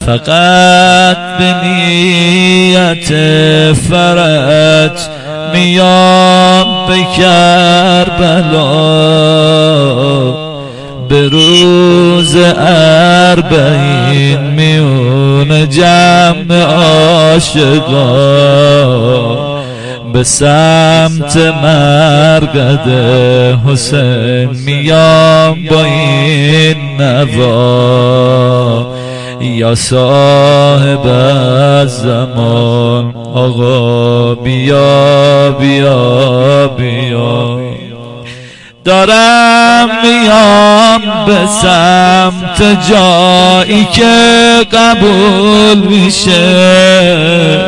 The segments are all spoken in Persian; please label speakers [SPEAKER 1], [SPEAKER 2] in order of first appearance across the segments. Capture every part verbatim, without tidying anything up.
[SPEAKER 1] فقط به نیت فرج میام به کربلا، به روز اربعین میون جمع عاشقان، به سمت مرقد حسین میام با این نوا. یا صاحب الزمان آقا بیا بیا بیا، دارم میام به سمت جایی که قبول میشه،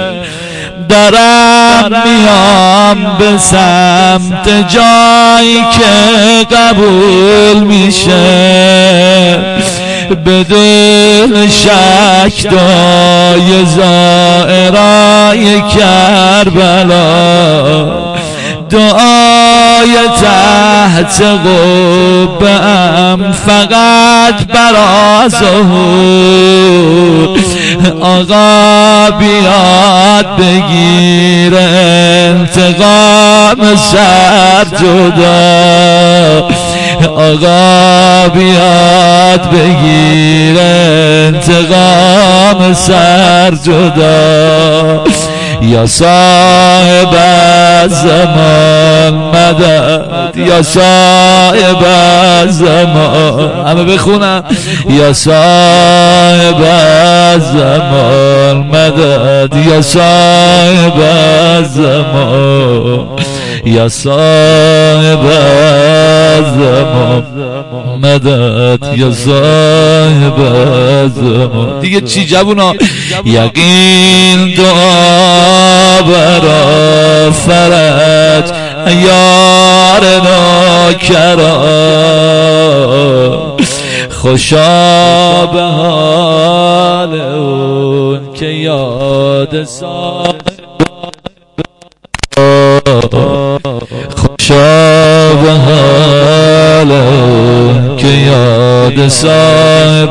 [SPEAKER 1] دارم میام به سمت جایی که قبول میشه، بدون شک دعای زائرای کربلا، دعای تحت قبه‌ام فقط برا ظهور. آقا بیاد بگیر انتقام سر جدا، آقا بیاد بگیر انتقام سر جدا. یا صاحب الزمان مدد، یا صاحب الزمان، همه بخونم. یا صاحب الزمان مدد، یا صاحب الزمان، یا صاحب الزمان مدد، یا صاحب الزمان. دیگه چی جوونا؟ یقین دعا برا فرج یار ناکران، خوشا به حال اون که یاد سال، خوشا به حال اون که یاد صاحب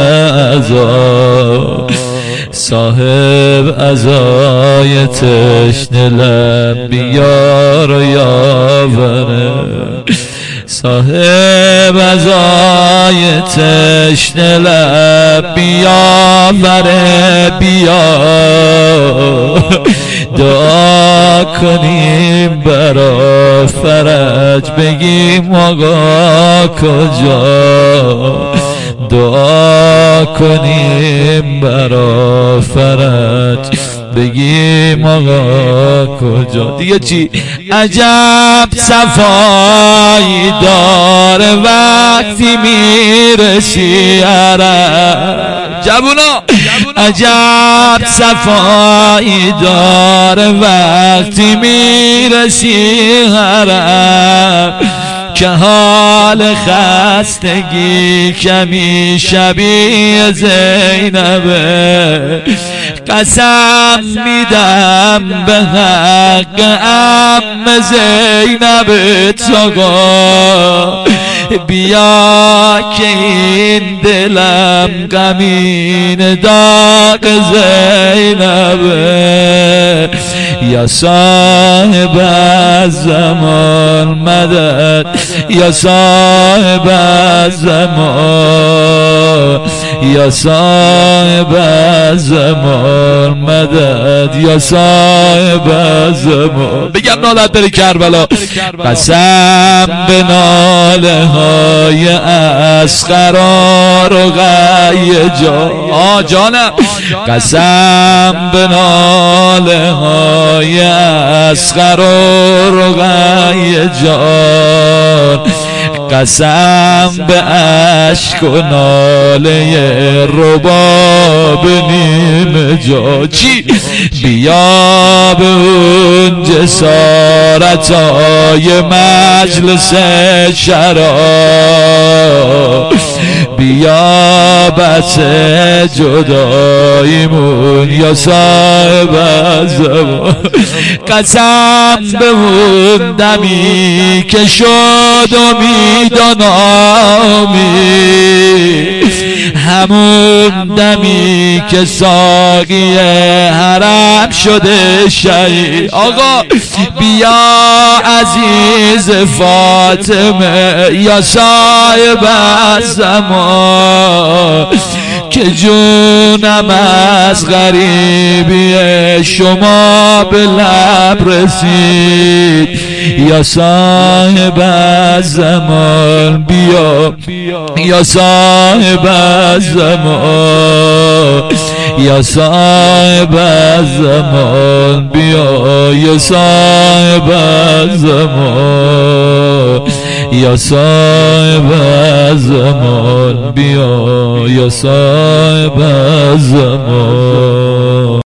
[SPEAKER 1] عزا، صاحب عزای تشنه لب بیار و یاوره، صاحب عزای تشنه لب بیاوره بیا، دعا کنیم برا فرج بگیم آقا کجا، دعا کنیم برا فرج بگیم آقا کجا. دیگه چی؟ عجب صفایی داره وقتی میرسی عرب، جوونا عجب صفایی داره وقتی میرسی عرب، که حال خستگی کمی شبیه زینبه. قسم میدم به حق عم زینب آقا، بیا که این دلم غمین داغ زینبه. یا صاحب الزمان مدد، یا صاحب الزمان، یا صاحب الزمان مدد، یا صاحب الزمان. بگم نالت بری کربلا. قسم به ناله های اصغر و رقیه جان، آ جانم، قسم به ناله های اصغر و رقیه جان، قسم به اشک و ناله رباب نیم جا. چی؟ بیا به اون جسارت های مجلس شراب، بیا بس جداییمون یا صاحب زمان. قسم به اون دمی که شد امید و نامی، همون دمی که ساقی حرم شده شهید. آقا بیا عزیز فاطمه یا صاحب زمان، که جونم از غریبی شما به لب رسید. یا صاحب زمان بیا یا صاحب زمان، یا صاحب زمان بیا یا صاحب زمان، یا صاحب زمان بیا یا صاحب زمان.